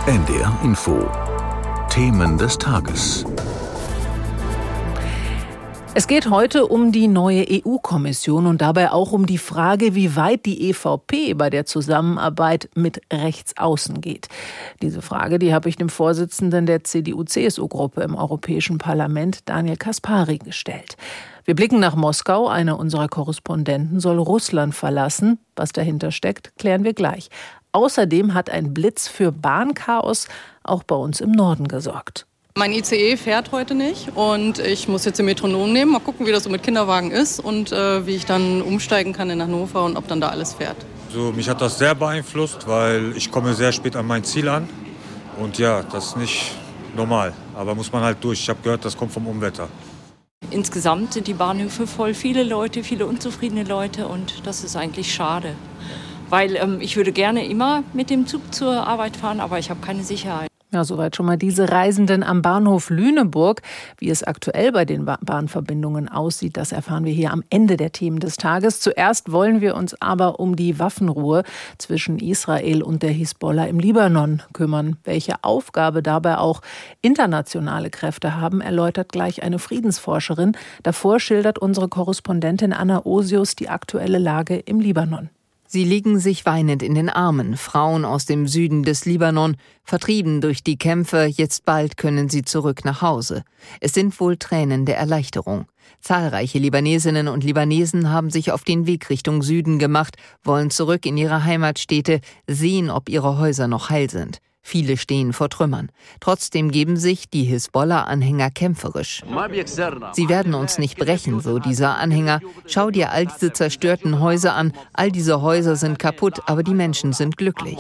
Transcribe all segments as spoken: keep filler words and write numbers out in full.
N D R Info. Themen des Tages. Es geht heute um die neue E U-Kommission und dabei auch um die Frage, wie weit die E V P bei der Zusammenarbeit mit Rechtsaußen geht. Diese Frage, die habe ich dem Vorsitzenden der C D U C S U-Gruppe im Europäischen Parlament, Daniel Caspary, gestellt. Wir blicken nach Moskau. Einer unserer Korrespondenten soll Russland verlassen. Was dahinter steckt, klären wir gleich. Außerdem hat ein Blitz für Bahnchaos auch bei uns im Norden gesorgt. Mein I C E fährt heute nicht und ich muss jetzt den Metronom nehmen. Mal gucken, wie das so mit Kinderwagen ist und äh, wie ich dann umsteigen kann in Hannover und ob dann da alles fährt. Also, mich hat das sehr beeinflusst, weil ich komme sehr spät an mein Ziel an. Und ja, das ist nicht normal, aber muss man halt durch. Ich habe gehört, das kommt vom Unwetter. Insgesamt sind die Bahnhöfe voll, viele Leute, viele unzufriedene Leute und das ist eigentlich schade. Weil ähm, ich würde gerne immer mit dem Zug zur Arbeit fahren, aber ich habe keine Sicherheit. Ja, soweit schon mal diese Reisenden am Bahnhof Lüneburg. Wie es aktuell bei den Bahnverbindungen aussieht, das erfahren wir hier am Ende der Themen des Tages. Zuerst wollen wir uns aber um die Waffenruhe zwischen Israel und der Hisbollah im Libanon kümmern. Welche Aufgabe dabei auch internationale Kräfte haben, erläutert gleich eine Friedensforscherin. Davor schildert unsere Korrespondentin Anna Osius die aktuelle Lage im Libanon. Sie liegen sich weinend in den Armen, Frauen aus dem Süden des Libanon, vertrieben durch die Kämpfe, jetzt bald können sie zurück nach Hause. Es sind wohl Tränen der Erleichterung. Zahlreiche Libanesinnen und Libanesen haben sich auf den Weg Richtung Süden gemacht, wollen zurück in ihre Heimatstädte, sehen, ob ihre Häuser noch heil sind. Viele stehen vor Trümmern. Trotzdem geben sich die Hisbollah-Anhänger kämpferisch. Sie werden uns nicht brechen, so dieser Anhänger. Schau dir all diese zerstörten Häuser an. All diese Häuser sind kaputt, aber die Menschen sind glücklich.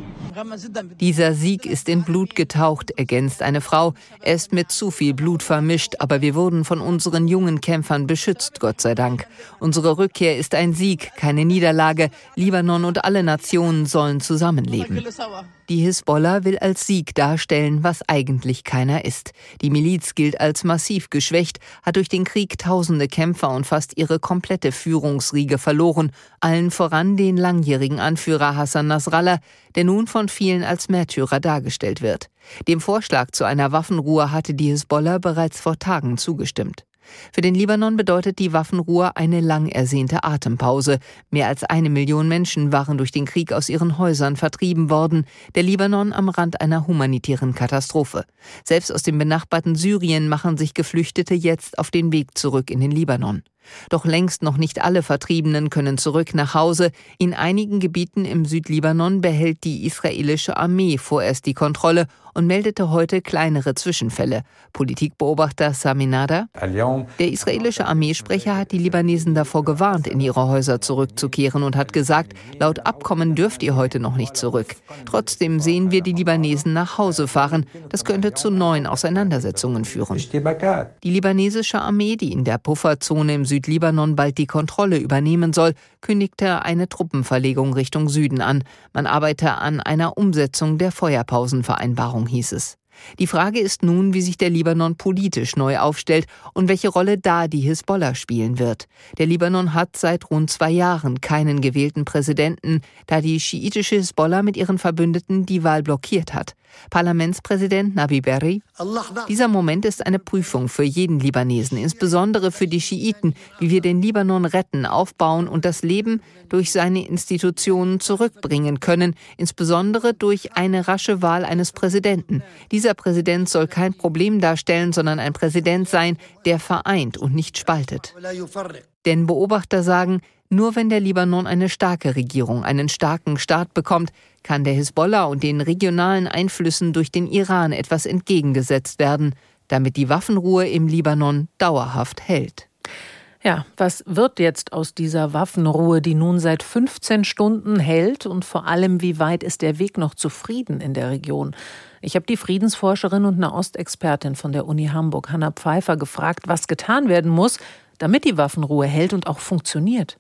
Dieser Sieg ist in Blut getaucht, ergänzt eine Frau. Er ist mit zu viel Blut vermischt, aber wir wurden von unseren jungen Kämpfern beschützt, Gott sei Dank. Unsere Rückkehr ist ein Sieg, keine Niederlage. Libanon und alle Nationen sollen zusammenleben. Die Hisbollah will als Sieg darstellen, was eigentlich keiner ist. Die Miliz gilt als massiv geschwächt, hat durch den Krieg tausende Kämpfer und fast ihre komplette Führungsriege verloren, allen voran den langjährigen Anführer Hassan Nasrallah, der nun von vielen als Märtyrer dargestellt wird. Dem Vorschlag zu einer Waffenruhe hatte die Hisbollah bereits vor Tagen zugestimmt. Für den Libanon bedeutet die Waffenruhe eine lang ersehnte Atempause. Mehr als eine Million Menschen waren durch den Krieg aus ihren Häusern vertrieben worden. Der Libanon am Rand einer humanitären Katastrophe. Selbst aus dem benachbarten Syrien machen sich Geflüchtete jetzt auf den Weg zurück in den Libanon. Doch längst noch nicht alle Vertriebenen können zurück nach Hause. In einigen Gebieten im Südlibanon behält die israelische Armee vorerst die Kontrolle und meldete heute kleinere Zwischenfälle. Politikbeobachter Sami Nader: Der israelische Armeesprecher hat die Libanesen davor gewarnt, in ihre Häuser zurückzukehren und hat gesagt, laut Abkommen dürft ihr heute noch nicht zurück. Trotzdem sehen wir die Libanesen nach Hause fahren. Das könnte zu neuen Auseinandersetzungen führen. Die libanesische Armee, die in der Pufferzone im Südlibanon bald die Kontrolle übernehmen soll, kündigte eine Truppenverlegung Richtung Süden an. Man arbeite an einer Umsetzung der Feuerpausenvereinbarung, hieß es. Die Frage ist nun, wie sich der Libanon politisch neu aufstellt und welche Rolle da die Hisbollah spielen wird. Der Libanon hat seit rund zwei Jahren keinen gewählten Präsidenten, da die schiitische Hisbollah mit ihren Verbündeten die Wahl blockiert hat. Parlamentspräsident Nabi Berri: Dieser Moment ist eine Prüfung für jeden Libanesen, insbesondere für die Schiiten, wie wir den Libanon retten, aufbauen und das Leben durch seine Institutionen zurückbringen können, insbesondere durch eine rasche Wahl eines Präsidenten. Dieser Präsident soll kein Problem darstellen, sondern ein Präsident sein, der vereint und nicht spaltet. Denn Beobachter sagen, nur wenn der Libanon eine starke Regierung, einen starken Staat bekommt, kann der Hisbollah und den regionalen Einflüssen durch den Iran etwas entgegengesetzt werden, damit die Waffenruhe im Libanon dauerhaft hält. Ja, was wird jetzt aus dieser Waffenruhe, die nun seit fünfzehn Stunden hält? Und vor allem, wie weit ist der Weg noch zu Frieden in der Region? Ich habe die Friedensforscherin und Nahostexpertin von der Uni Hamburg, Hanna Pfeiffer, gefragt, was getan werden muss, damit die Waffenruhe hält und auch funktioniert.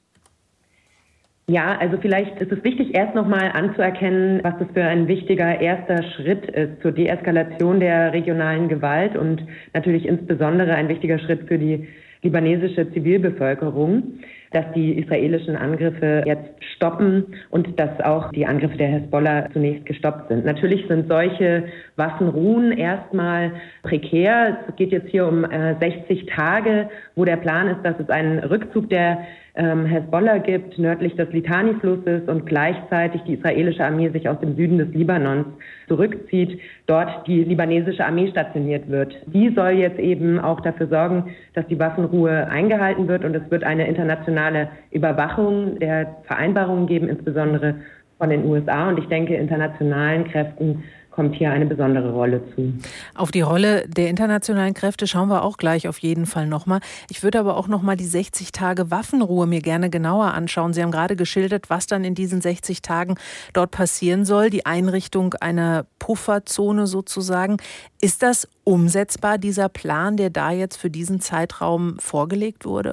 Ja, also vielleicht ist es wichtig, erst nochmal anzuerkennen, was das für ein wichtiger erster Schritt ist zur Deeskalation der regionalen Gewalt und natürlich insbesondere ein wichtiger Schritt für die libanesische Zivilbevölkerung. dass die israelischen Angriffe jetzt stoppen und dass auch die Angriffe der Hezbollah zunächst gestoppt sind. Natürlich sind solche Waffenruhen erstmal prekär. Es geht jetzt hier um äh, sechzig Tage, wo der Plan ist, dass es einen Rückzug der ähm, Hezbollah gibt, nördlich des Litani-Flusses und gleichzeitig die israelische Armee sich aus dem Süden des Libanons zurückzieht, dort die libanesische Armee stationiert wird. Die soll jetzt eben auch dafür sorgen, dass die Waffenruhe eingehalten wird und es wird eine internationale Überwachung der Vereinbarungen geben, insbesondere von den U S A. Und ich denke, internationalen Kräften kommt hier eine besondere Rolle zu. Auf die Rolle der internationalen Kräfte schauen wir auch gleich auf jeden Fall nochmal. Ich würde aber auch nochmal die sechzig Tage Waffenruhe mir gerne genauer anschauen. Sie haben gerade geschildert, was dann in diesen sechzig Tagen dort passieren soll. Die Einrichtung einer Pufferzone sozusagen. Ist das umsetzbar, dieser Plan, der da jetzt für diesen Zeitraum vorgelegt wurde?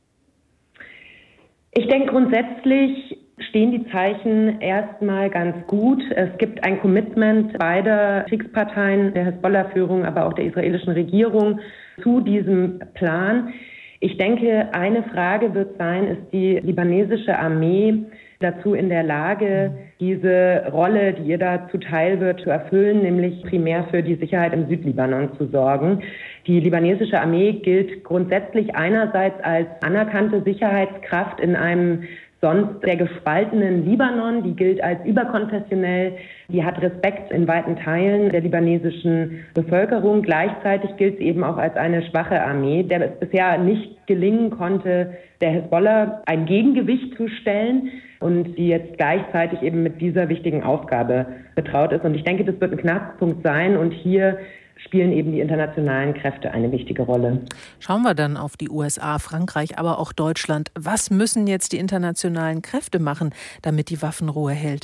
Ich denke grundsätzlich stehen die Zeichen erstmal ganz gut. Es gibt ein Commitment beider Kriegsparteien, der Hezbollah-Führung, aber auch der israelischen Regierung zu diesem Plan. Ich denke, eine Frage wird sein, ist die libanesische Armee dazu in der Lage, diese Rolle, die ihr da zuteil wird, zu erfüllen, nämlich primär für die Sicherheit im Südlibanon zu sorgen. Die libanesische Armee gilt grundsätzlich einerseits als anerkannte Sicherheitskraft in einem sonst sehr gespaltenen Libanon. Die gilt als überkonfessionell, die hat Respekt in weiten Teilen der libanesischen Bevölkerung. Gleichzeitig gilt sie eben auch als eine schwache Armee, der es bisher nicht gelingen konnte, der Hezbollah ein Gegengewicht zu stellen und die jetzt gleichzeitig eben mit dieser wichtigen Aufgabe betraut ist. Und ich denke, das wird ein Knackpunkt sein und hier spielen eben die internationalen Kräfte eine wichtige Rolle. Schauen wir dann auf die U S A, Frankreich, aber auch Deutschland. Was müssen jetzt die internationalen Kräfte machen, damit die Waffenruhe hält?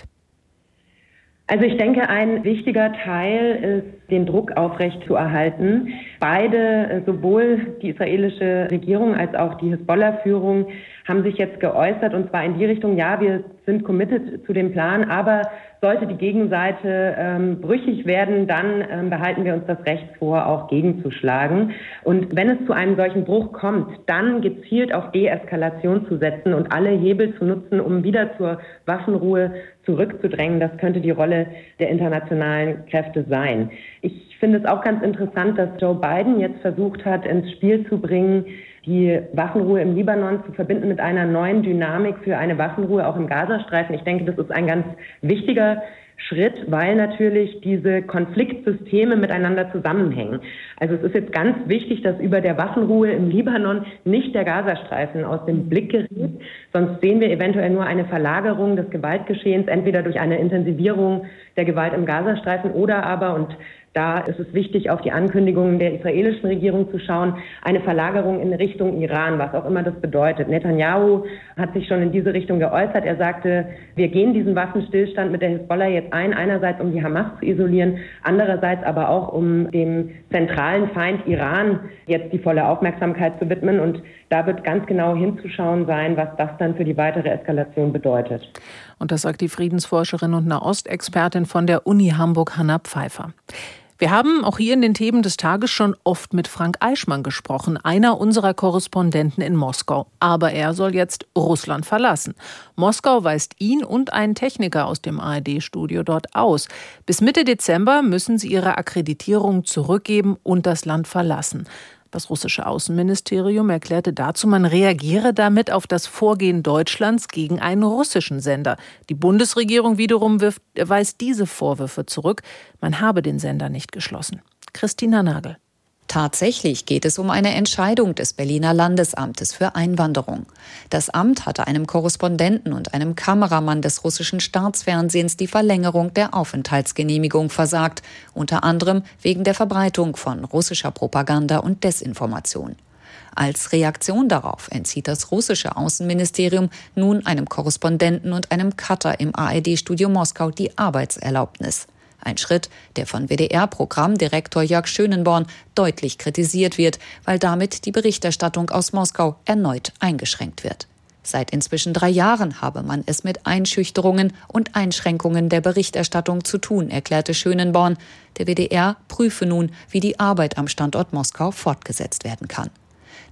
Also ich denke, ein wichtiger Teil ist, den Druck aufrecht zu erhalten. Beide, sowohl die israelische Regierung als auch die Hezbollah-Führung, haben sich jetzt geäußert, und zwar in die Richtung, ja, wir sind committed zu dem Plan, aber sollte die Gegenseite ähm, brüchig werden, dann ähm, behalten wir uns das Recht vor, auch gegenzuschlagen. Und wenn es zu einem solchen Bruch kommt, dann gezielt auf Deeskalation zu setzen und alle Hebel zu nutzen, um wieder zur Waffenruhe zurückzudrängen. Das könnte die Rolle der internationalen Kräfte sein. Ich finde es auch ganz interessant, dass Joe Biden jetzt versucht hat, ins Spiel zu bringen, die Waffenruhe im Libanon zu verbinden mit einer neuen Dynamik für eine Waffenruhe auch im Gazastreifen. Ich denke, das ist ein ganz wichtiger Schritt, weil natürlich diese Konfliktsysteme miteinander zusammenhängen. Also es ist jetzt ganz wichtig, dass über der Waffenruhe im Libanon nicht der Gazastreifen aus dem Blick gerät. Sonst sehen wir eventuell nur eine Verlagerung des Gewaltgeschehens, entweder durch eine Intensivierung der Gewalt im Gazastreifen oder aber, und da ist es wichtig, auf die Ankündigungen der israelischen Regierung zu schauen, eine Verlagerung in Richtung Iran, was auch immer das bedeutet. Netanyahu hat sich schon in diese Richtung geäußert. Er sagte, wir gehen diesen Waffenstillstand mit der Hezbollah jetzt ein, einerseits um die Hamas zu isolieren, andererseits aber auch um dem zentralen Feind Iran jetzt die volle Aufmerksamkeit zu widmen. Und da wird ganz genau hinzuschauen sein, was das dann für die weitere Eskalation bedeutet. Und das sagt die Friedensforscherin und Nahostexpertin von der Uni Hamburg, Hanna Pfeiffer. Wir haben auch hier in den Themen des Tages schon oft mit Frank Eichmann gesprochen, einer unserer Korrespondenten in Moskau. Aber er soll jetzt Russland verlassen. Moskau weist ihn und einen Techniker aus dem A R D-Studio dort aus. Bis Mitte Dezember müssen sie ihre Akkreditierung zurückgeben und das Land verlassen. Das russische Außenministerium erklärte dazu, man reagiere damit auf das Vorgehen Deutschlands gegen einen russischen Sender. Die Bundesregierung wiederum wirft, weist diese Vorwürfe zurück. Man habe den Sender nicht geschlossen. Christina Nagel. Tatsächlich geht es um eine Entscheidung des Berliner Landesamtes für Einwanderung. Das Amt hatte einem Korrespondenten und einem Kameramann des russischen Staatsfernsehens die Verlängerung der Aufenthaltsgenehmigung versagt, unter anderem wegen der Verbreitung von russischer Propaganda und Desinformation. Als Reaktion darauf entzieht das russische Außenministerium nun einem Korrespondenten und einem Cutter im A R D-Studio Moskau die Arbeitserlaubnis. Ein Schritt, der von W D R-Programmdirektor Jörg Schönenborn deutlich kritisiert wird, weil damit die Berichterstattung aus Moskau erneut eingeschränkt wird. Seit inzwischen drei Jahren habe man es mit Einschüchterungen und Einschränkungen der Berichterstattung zu tun, erklärte Schönenborn. Der W D R prüfe nun, wie die Arbeit am Standort Moskau fortgesetzt werden kann.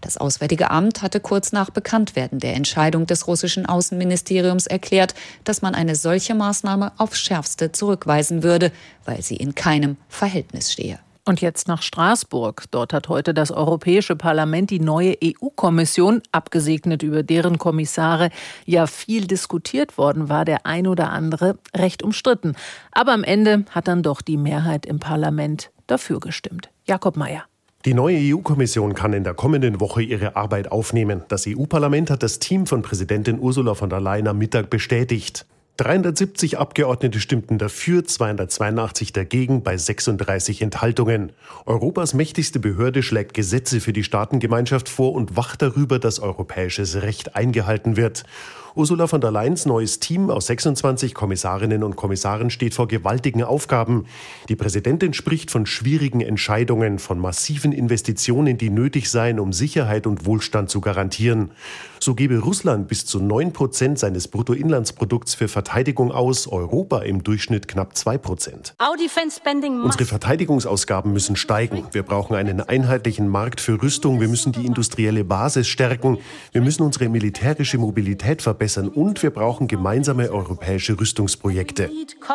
Das Auswärtige Amt hatte kurz nach Bekanntwerden der Entscheidung des russischen Außenministeriums erklärt, dass man eine solche Maßnahme aufs Schärfste zurückweisen würde, weil sie in keinem Verhältnis stehe. Und jetzt nach Straßburg. Dort hat heute das Europäische Parlament die neue E U-Kommission, abgesegnet über deren Kommissare, ja viel diskutiert worden war, der ein oder andere recht umstritten. Aber am Ende hat dann doch die Mehrheit im Parlament dafür gestimmt. Jakob Mayer. Die neue E U-Kommission kann in der kommenden Woche ihre Arbeit aufnehmen. Das E U-Parlament hat das Team von Präsidentin Ursula von der Leyen am Mittag bestätigt. dreihundertsiebzig Abgeordnete stimmten dafür, zweihundertzweiundachtzig dagegen bei sechsunddreißig Enthaltungen. Europas mächtigste Behörde schlägt Gesetze für die Staatengemeinschaft vor und wacht darüber, dass europäisches Recht eingehalten wird. Ursula von der Leyens neues Team aus sechsundzwanzig Kommissarinnen und Kommissaren steht vor gewaltigen Aufgaben. Die Präsidentin spricht von schwierigen Entscheidungen, von massiven Investitionen, die nötig seien, um Sicherheit und Wohlstand zu garantieren. So gebe Russland bis zu neun Prozent seines Bruttoinlandsprodukts für Verteidigung aus, Europa im Durchschnitt knapp zwei Prozent. Unsere Verteidigungsausgaben müssen steigen. Wir brauchen einen einheitlichen Markt für Rüstung. Wir müssen die industrielle Basis stärken. Wir müssen unsere militärische Mobilität verbessern. Und wir brauchen gemeinsame europäische Rüstungsprojekte.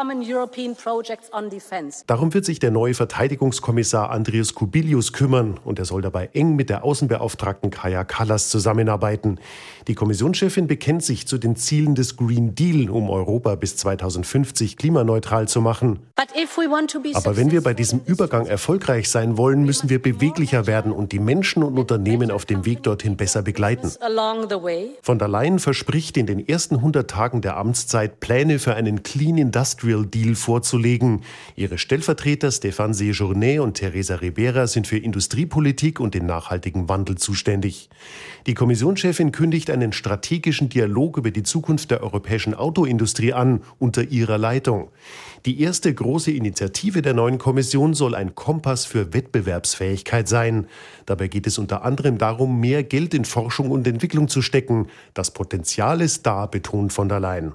Darum wird sich der neue Verteidigungskommissar Andrius Kubilius kümmern. Und er soll dabei eng mit der Außenbeauftragten Kaja Kallas zusammenarbeiten. Die Kommissionschefin bekennt sich zu den Zielen des Green Deal, um Europa bis zweitausendfünfzig klimaneutral zu machen. Aber wenn wir bei diesem Übergang erfolgreich sein wollen, müssen wir beweglicher werden und die Menschen und Unternehmen auf dem Weg dorthin besser begleiten. Von der Leyen verspricht, in den ersten hundert Tagen der Amtszeit Pläne für einen Clean Industrial Deal vorzulegen. Ihre Stellvertreter Stéphane Séjourné und Teresa Ribera sind für Industriepolitik und den nachhaltigen Wandel zuständig. Die Kommissionschefin kündigt einen strategischen Dialog über die Zukunft der europäischen Autoindustrie an, unter ihrer Leitung. Die erste große Initiative der neuen Kommission soll ein Kompass für Wettbewerbsfähigkeit sein. Dabei geht es unter anderem darum, mehr Geld in Forschung und Entwicklung zu stecken. Das Potenzial ist da, betont von der Leyen.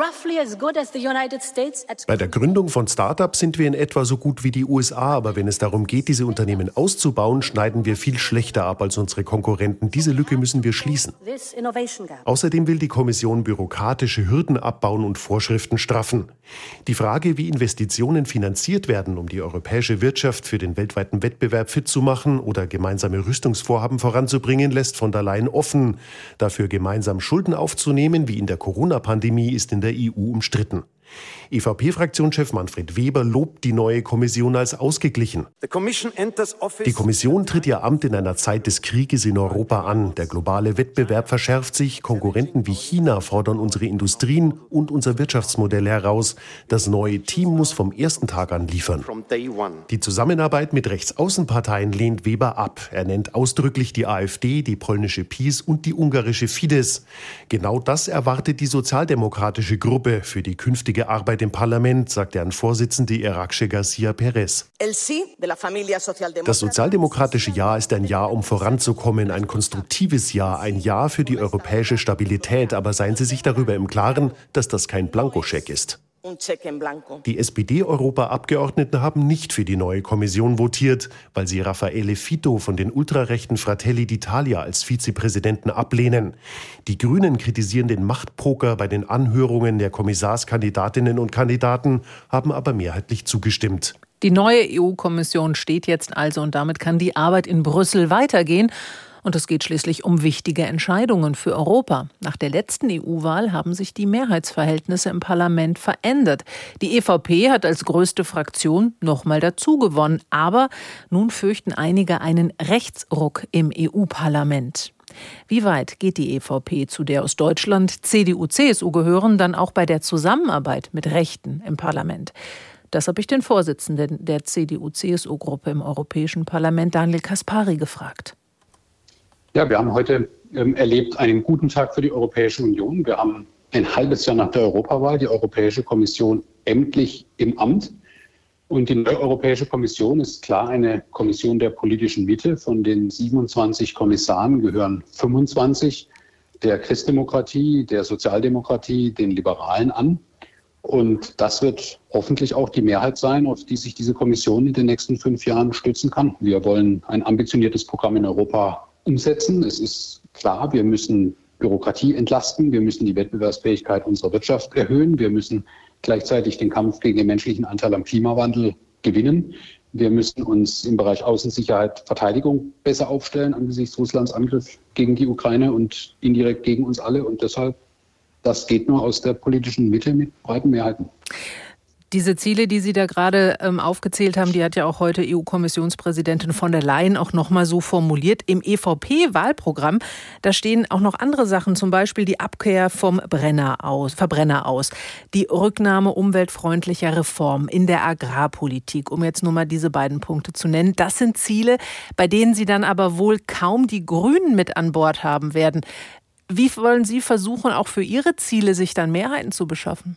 Bei der Gründung von Start-ups sind wir in etwa so gut wie die U S A, aber wenn es darum geht, diese Unternehmen auszubauen, schneiden wir viel schlechter ab als unsere Konkurrenten. Diese Lücke müssen wir schließen. Außerdem will die Kommission bürokratische Hürden abbauen und Vorschriften straffen. Die Frage, wie Investitionen finanziert werden, um die europäische Wirtschaft für den weltweiten Wettbewerb fit zu machen oder gemeinsame Rüstungsvorhaben voranzubringen, lässt von der Leyen offen. Dafür gemeinsam Schulden aufzunehmen, wie in der Corona-Pandemie, ist in der E U umstritten. E V P-Fraktionschef Manfred Weber lobt die neue Kommission als ausgeglichen. Die Kommission tritt ihr Amt in einer Zeit des Krieges in Europa an. Der globale Wettbewerb verschärft sich. Konkurrenten wie China fordern unsere Industrien und unser Wirtschaftsmodell heraus. Das neue Team muss vom ersten Tag an liefern. Die Zusammenarbeit mit Rechtsaußenparteien lehnt Weber ab. Er nennt ausdrücklich die AfD, die polnische PiS und die ungarische Fidesz. Genau das erwartet die sozialdemokratische Gruppe für die künftige Arbeit im Parlament, sagt deren Vorsitzende Irache García Pérez. Das sozialdemokratische Jahr ist ein Jahr, um voranzukommen, ein konstruktives Jahr, ein Jahr für die europäische Stabilität. Aber seien Sie sich darüber im Klaren, dass das kein Blankoscheck ist. Die S P D-Europaabgeordneten haben nicht für die neue Kommission votiert, weil sie Raffaele Fitto von den ultrarechten Fratelli d'Italia als Vizepräsidenten ablehnen. Die Grünen kritisieren den Machtpoker bei den Anhörungen der Kommissarskandidatinnen und Kandidaten, haben aber mehrheitlich zugestimmt. Die neue E U-Kommission steht jetzt also und damit kann die Arbeit in Brüssel weitergehen. Und es geht schließlich um wichtige Entscheidungen für Europa. Nach der letzten E U-Wahl haben sich die Mehrheitsverhältnisse im Parlament verändert. Die E V P hat als größte Fraktion nochmal dazugewonnen. Aber nun fürchten einige einen Rechtsruck im E U-Parlament. Wie weit geht die E V P, zu der aus Deutschland C D U, C S U gehören, dann auch bei der Zusammenarbeit mit Rechten im Parlament? Das habe ich den Vorsitzenden der C D U C S U-Gruppe im Europäischen Parlament, Daniel Caspary, gefragt. Ja, wir haben heute ähm, erlebt einen guten Tag für die Europäische Union. Wir haben ein halbes Jahr nach der Europawahl die Europäische Kommission endlich im Amt. Und die neue Europäische Kommission ist klar eine Kommission der politischen Mitte. Von den siebenundzwanzig Kommissaren gehören fünfundzwanzig der Christdemokratie, der Sozialdemokratie, den Liberalen an. Und das wird hoffentlich auch die Mehrheit sein, auf die sich diese Kommission in den nächsten fünf Jahren stützen kann. Wir wollen ein ambitioniertes Programm in Europa umsetzen. Es ist klar, wir müssen Bürokratie entlasten, wir müssen die Wettbewerbsfähigkeit unserer Wirtschaft erhöhen, wir müssen gleichzeitig den Kampf gegen den menschlichen Anteil am Klimawandel gewinnen. Wir müssen uns im Bereich Außensicherheit, Verteidigung besser aufstellen angesichts Russlands Angriff gegen die Ukraine und indirekt gegen uns alle. Und deshalb, das geht nur aus der politischen Mitte mit breiten Mehrheiten. Diese Ziele, die Sie da gerade ähm, aufgezählt haben, die hat ja auch heute E U-Kommissionspräsidentin von der Leyen auch nochmal so formuliert. Im E V P-Wahlprogramm, da stehen auch noch andere Sachen, zum Beispiel die Abkehr vom Brenner aus, Verbrenner aus, die Rücknahme umweltfreundlicher Reformen in der Agrarpolitik, um jetzt nur mal diese beiden Punkte zu nennen. Das sind Ziele, bei denen Sie dann aber wohl kaum die Grünen mit an Bord haben werden. Wie wollen Sie versuchen, auch für Ihre Ziele sich dann Mehrheiten zu beschaffen?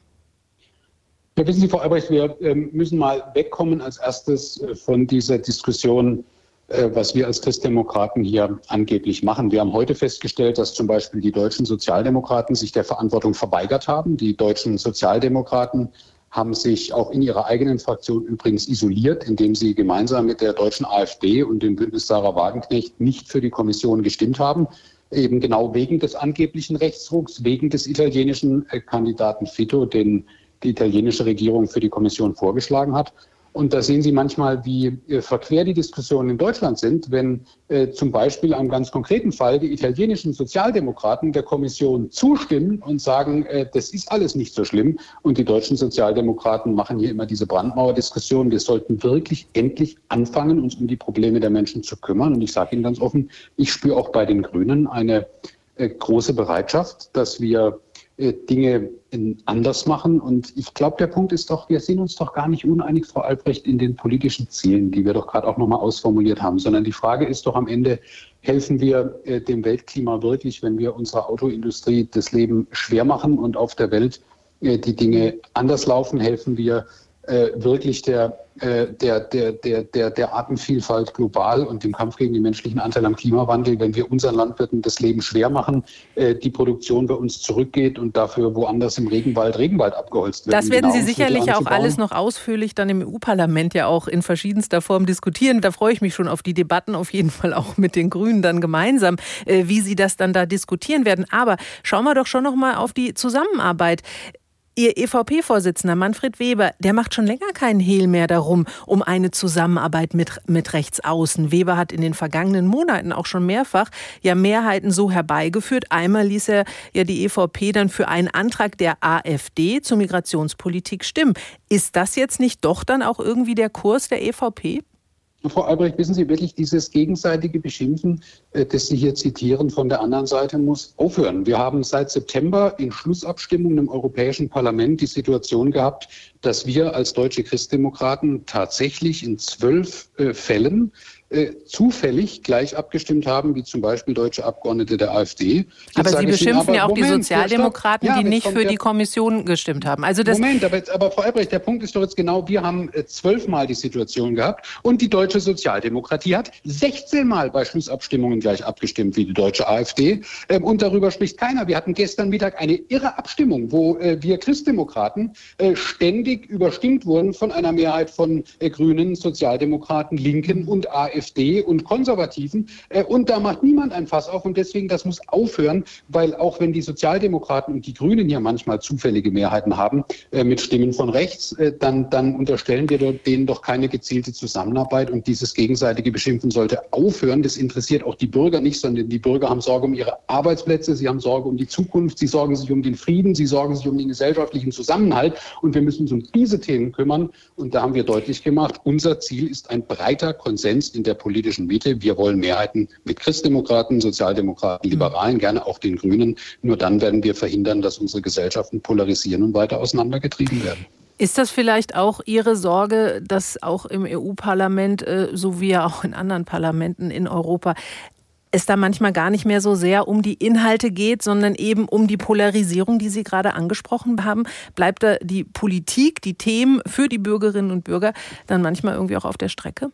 Ja, wissen Sie, Frau Albrecht, wir ähm, müssen mal wegkommen als erstes äh, von dieser Diskussion, äh, was wir als Christdemokraten hier angeblich machen. Wir haben heute festgestellt, dass zum Beispiel die deutschen Sozialdemokraten sich der Verantwortung verweigert haben. Die deutschen Sozialdemokraten haben sich auch in ihrer eigenen Fraktion übrigens isoliert, indem sie gemeinsam mit der deutschen AfD und dem Bündnis Sarah Wagenknecht nicht für die Kommission gestimmt haben. Eben genau wegen des angeblichen Rechtsrucks, wegen des italienischen äh, Kandidaten Fitto, den die italienische Regierung für die Kommission vorgeschlagen hat. Und da sehen Sie manchmal, wie äh, verquer die Diskussionen in Deutschland sind, wenn äh, zum Beispiel einem ganz konkreten Fall die italienischen Sozialdemokraten der Kommission zustimmen und sagen, äh, das ist alles nicht so schlimm. Und die deutschen Sozialdemokraten machen hier immer diese Brandmauerdiskussion. Wir sollten wirklich endlich anfangen, uns um die Probleme der Menschen zu kümmern. Und ich sage Ihnen ganz offen, ich spüre auch bei den Grünen eine äh, große Bereitschaft, dass wir Dinge anders machen. Und ich glaube, der Punkt ist doch, wir sind uns doch gar nicht uneinig, Frau Albrecht, in den politischen Zielen, die wir doch gerade auch nochmal ausformuliert haben, sondern die Frage ist doch am Ende, helfen wir äh, dem Weltklima wirklich, wenn wir unserer Autoindustrie das Leben schwer machen und auf der Welt äh, die Dinge anders laufen, helfen wir äh, wirklich der, äh, der, der, der, der, der Artenvielfalt global und dem Kampf gegen den menschlichen Anteil am Klimawandel, wenn wir unseren Landwirten das Leben schwer machen, äh, die Produktion bei uns zurückgeht und dafür woanders im Regenwald Regenwald abgeholzt wird. Das werden Sie sicherlich auch alles noch ausführlich dann im E U-Parlament ja auch in verschiedenster Form diskutieren. Da freue ich mich schon auf die Debatten, auf jeden Fall auch mit den Grünen dann gemeinsam, äh, wie Sie das dann da diskutieren werden. Aber schauen wir doch schon noch mal auf die Zusammenarbeit. Ihr E V P-Vorsitzender Manfred Weber, der macht schon länger keinen Hehl mehr darum, um eine Zusammenarbeit mit, mit Rechtsaußen. Weber hat in den vergangenen Monaten auch schon mehrfach ja Mehrheiten so herbeigeführt. Einmal ließ er ja die E V P dann für einen Antrag der AfD zur Migrationspolitik stimmen. Ist das jetzt nicht doch dann auch irgendwie der Kurs der E V P? Frau Albrecht, wissen Sie wirklich, dieses gegenseitige Beschimpfen, das Sie hier zitieren von der anderen Seite, muss aufhören. Wir haben seit September in Schlussabstimmungen im Europäischen Parlament die Situation gehabt, dass wir als deutsche Christdemokraten tatsächlich in zwölf äh, Fällen äh, zufällig gleich abgestimmt haben, wie zum Beispiel deutsche Abgeordnete der AfD. Jetzt aber Sie beschimpfen ja auch Moment, die Sozialdemokraten, ja, die nicht für der, die Kommission gestimmt haben. Also das Moment, aber, aber Frau Albrecht, der Punkt ist doch jetzt genau, wir haben äh, zwölfmal die Situation gehabt und die deutsche Sozialdemokratie hat sechzehn Mal bei Schlussabstimmungen gleich abgestimmt wie die deutsche AfD. Ähm, und darüber spricht keiner. Wir hatten gestern Mittag eine irre Abstimmung, wo äh, wir Christdemokraten äh, ständig überstimmt wurden von einer Mehrheit von äh, Grünen, Sozialdemokraten, Linken und AfD und Konservativen. Äh, und da macht niemand ein Fass auf. Und deswegen, das muss aufhören, weil auch wenn die Sozialdemokraten und die Grünen hier manchmal zufällige Mehrheiten haben äh, mit Stimmen von rechts, äh, dann, dann unterstellen wir denen doch keine gezielte Zusammenarbeit. Und dieses gegenseitige Beschimpfen sollte aufhören. Das interessiert auch die Bürger nicht, sondern die Bürger haben Sorge um ihre Arbeitsplätze, sie haben Sorge um die Zukunft, sie sorgen sich um den Frieden, sie sorgen sich um den gesellschaftlichen Zusammenhalt. Und wir müssen uns um diese Themen kümmern. Und da haben wir deutlich gemacht, unser Ziel ist ein breiter Konsens in der politischen Mitte. Wir wollen Mehrheiten mit Christdemokraten, Sozialdemokraten, Liberalen, gerne auch den Grünen. Nur dann werden wir verhindern, dass unsere Gesellschaften polarisieren und weiter auseinandergetrieben werden. Ist das vielleicht auch Ihre Sorge, dass auch im E U-Parlament, äh, so wie ja auch in anderen Parlamenten in Europa, es da manchmal gar nicht mehr so sehr um die Inhalte geht, sondern eben um die Polarisierung, die Sie gerade angesprochen haben? Bleibt da die Politik, die Themen für die Bürgerinnen und Bürger dann manchmal irgendwie auch auf der Strecke?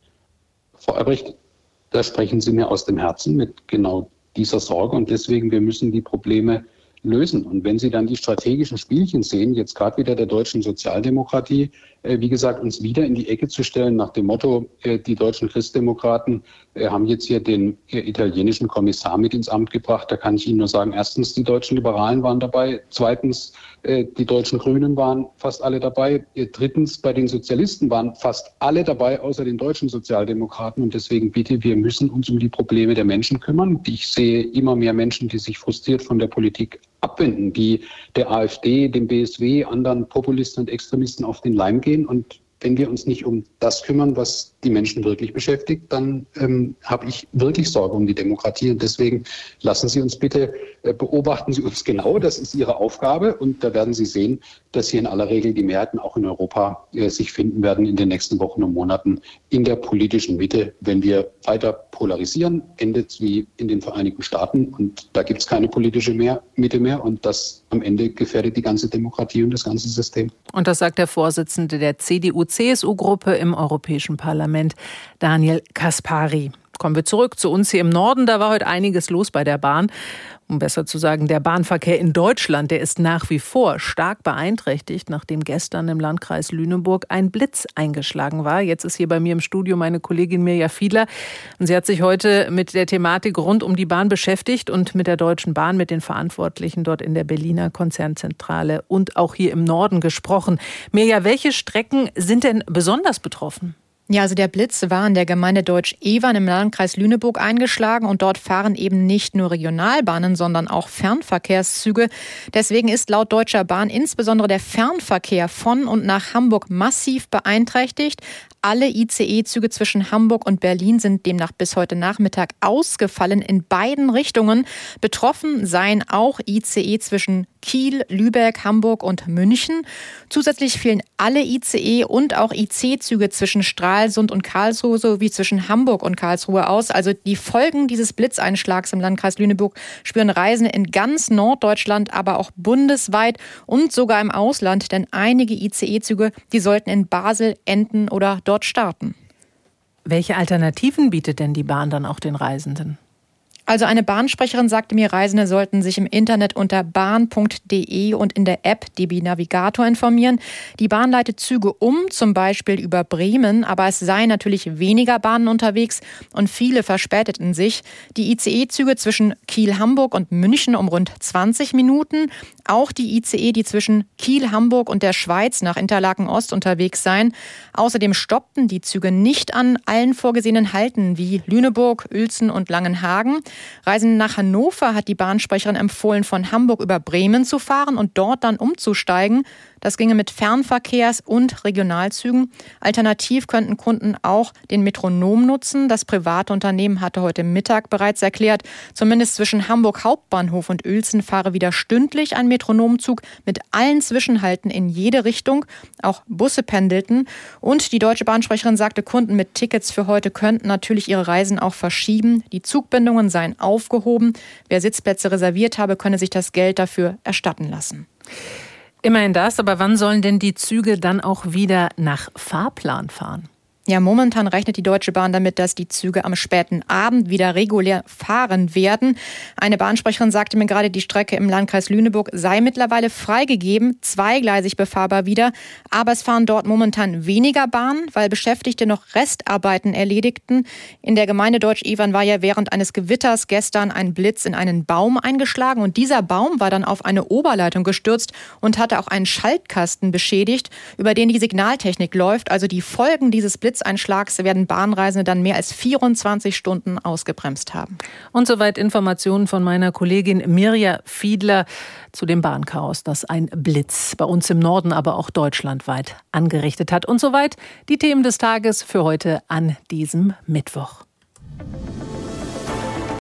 Frau Albrecht, da sprechen Sie mir aus dem Herzen mit genau dieser Sorge. Und deswegen, wir müssen die Probleme lösen. Und wenn Sie dann die strategischen Spielchen sehen, jetzt gerade wieder der deutschen Sozialdemokratie, wie gesagt, uns wieder in die Ecke zu stellen nach dem Motto, die deutschen Christdemokraten haben jetzt hier den italienischen Kommissar mit ins Amt gebracht. Da kann ich Ihnen nur sagen, erstens, die deutschen Liberalen waren dabei. Zweitens, die deutschen Grünen waren fast alle dabei. Drittens, bei den Sozialisten waren fast alle dabei, außer den deutschen Sozialdemokraten. Und deswegen bitte, wir müssen uns um die Probleme der Menschen kümmern. Ich sehe immer mehr Menschen, die sich frustriert von der Politik abwenden, die der AfD, dem B S W, anderen Populisten und Extremisten auf den Leim gehen. Und wenn wir uns nicht um das kümmern, was die Menschen wirklich beschäftigt, dann ähm, habe ich wirklich Sorge um die Demokratie. Und deswegen lassen Sie uns bitte, äh, beobachten Sie uns genau, das ist Ihre Aufgabe. Und da werden Sie sehen, dass hier in aller Regel die Mehrheiten auch in Europa äh, sich finden werden in den nächsten Wochen und Monaten in der politischen Mitte. Wenn wir weiter polarisieren, endet es wie in den Vereinigten Staaten. Und da gibt es keine politische mehr, Mitte mehr. Und das am Ende gefährdet die ganze Demokratie und das ganze System. Und das sagt der Vorsitzende der C D U C S U-Gruppe im Europäischen Parlament, Daniel Caspary. Kommen wir zurück zu uns hier im Norden. Da war heute einiges los bei der Bahn. Um besser zu sagen, der Bahnverkehr in Deutschland, der ist nach wie vor stark beeinträchtigt, nachdem gestern im Landkreis Lüneburg ein Blitz eingeschlagen war. Jetzt ist hier bei mir im Studio meine Kollegin Mirja Fiedler. Und sie hat sich heute mit der Thematik rund um die Bahn beschäftigt und mit der Deutschen Bahn, mit den Verantwortlichen dort in der Berliner Konzernzentrale und auch hier im Norden gesprochen. Mirja, welche Strecken sind denn besonders betroffen? Ja, also der Blitz war in der Gemeinde Deutsch-Evern im Landkreis Lüneburg eingeschlagen und dort fahren eben nicht nur Regionalbahnen, sondern auch Fernverkehrszüge. Deswegen ist laut Deutscher Bahn insbesondere der Fernverkehr von und nach Hamburg massiv beeinträchtigt. Alle I C E-Züge zwischen Hamburg und Berlin sind demnach bis heute Nachmittag ausgefallen in beiden Richtungen. Betroffen seien auch I C E zwischen Kiel, Lübeck, Hamburg und München. Zusätzlich fielen alle I C E und auch I C-Züge zwischen Stralsund und Karlsruhe sowie zwischen Hamburg und Karlsruhe aus. Also die Folgen dieses Blitzeinschlags im Landkreis Lüneburg spüren Reisende in ganz Norddeutschland, aber auch bundesweit und sogar im Ausland. Denn einige I C E-Züge, die sollten in Basel enden oder dort starten. Welche Alternativen bietet denn die Bahn dann auch den Reisenden? Also eine Bahnsprecherin sagte mir, Reisende sollten sich im Internet unter bahn punkt de und in der App D B Navigator informieren. Die Bahn leitet Züge um, zum Beispiel über Bremen, aber es seien natürlich weniger Bahnen unterwegs und viele verspäteten sich. Die I C E-Züge zwischen Kiel, Hamburg und München um rund zwanzig Minuten. Auch die I C E, die zwischen Kiel, Hamburg und der Schweiz nach Interlaken Ost unterwegs seien. Außerdem stoppten die Züge nicht an allen vorgesehenen Halten wie Lüneburg, Uelzen und Langenhagen. Reisenden nach Hannover hat die Bahnsprecherin empfohlen, von Hamburg über Bremen zu fahren und dort dann umzusteigen. Das ginge mit Fernverkehrs- und Regionalzügen. Alternativ könnten Kunden auch den Metronom nutzen. Das private Unternehmen hatte heute Mittag bereits erklärt, zumindest zwischen Hamburg Hauptbahnhof und Uelzen fahre wieder stündlich ein Metronomzug mit allen Zwischenhalten in jede Richtung. Auch Busse pendelten. Und die Deutsche Bahnsprecherin sagte, Kunden mit Tickets für heute könnten natürlich ihre Reisen auch verschieben. Die Zugbindungen seien aufgehoben. Wer Sitzplätze reserviert habe, könne sich das Geld dafür erstatten lassen. Immerhin das, aber wann sollen denn die Züge dann auch wieder nach Fahrplan fahren? Ja, momentan rechnet die Deutsche Bahn damit, dass die Züge am späten Abend wieder regulär fahren werden. Eine Bahnsprecherin sagte mir gerade, die Strecke im Landkreis Lüneburg sei mittlerweile freigegeben, zweigleisig befahrbar wieder. Aber es fahren dort momentan weniger Bahnen, weil Beschäftigte noch Restarbeiten erledigten. In der Gemeinde Deutsch-Evern war ja während eines Gewitters gestern ein Blitz in einen Baum eingeschlagen. Und dieser Baum war dann auf eine Oberleitung gestürzt und hatte auch einen Schaltkasten beschädigt, über den die Signaltechnik läuft. Also die Folgen dieses Blitzes Blitzeinschlags werden Bahnreisende dann mehr als vierundzwanzig Stunden ausgebremst haben. Und soweit Informationen von meiner Kollegin Mirja Fiedler zu dem Bahnchaos, das ein Blitz bei uns im Norden, aber auch deutschlandweit angerichtet hat. Und soweit die Themen des Tages für heute an diesem Mittwoch.